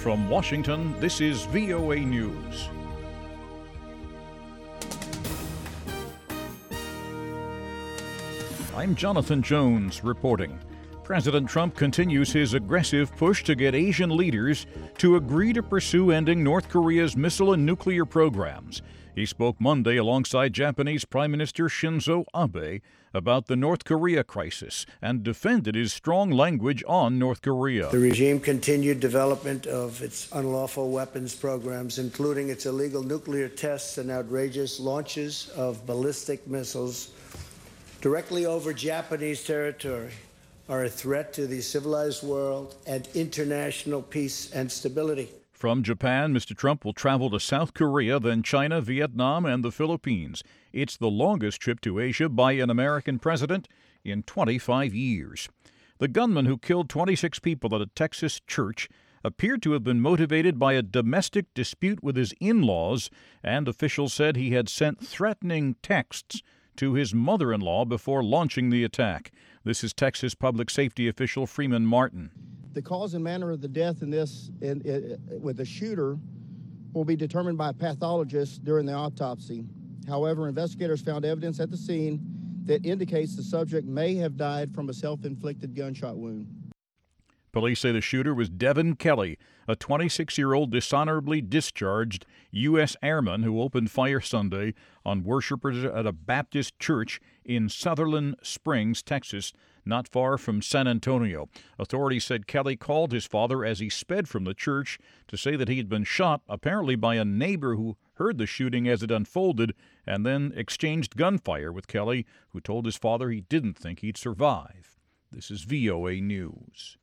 From Washington, this is VOA News. I'm Jonathan Jones reporting. President Trump continues his aggressive push to get Asian leaders to agree to pursue ending North Korea's missile and nuclear programs. He spoke Monday alongside Japanese Prime Minister Shinzo Abe about the North Korea crisis and defended his strong language on North Korea. The regime continued development of its unlawful weapons programs, including its illegal nuclear tests and outrageous launches of ballistic missiles directly over Japanese territory, are a threat to the civilized world and international peace and stability. From Japan, Mr. Trump will travel to South Korea, then China, Vietnam, and the Philippines. It's the longest trip to Asia by an American president in 25 years. The gunman who killed 26 people at a Texas church appeared to have been motivated by a domestic dispute with his in-laws, and officials said he had sent threatening texts to his mother-in-law before launching the attack. This is Texas public safety official Freeman Martin. The cause and manner of the death in this with the shooter will be determined by a pathologist during the autopsy. However, investigators found evidence at the scene that indicates the subject may have died from a self-inflicted gunshot wound. Police say the shooter was Devin Kelly, a 26-year-old dishonorably discharged U.S. airman who opened fire Sunday on worshipers at a Baptist church in Sutherland Springs, Texas, not far from San Antonio. Authorities said Kelly called his father as he sped from the church to say that he had been shot, apparently by a neighbor who heard the shooting as it unfolded, and then exchanged gunfire with Kelly, who told his father he didn't think he'd survive. This is VOA News.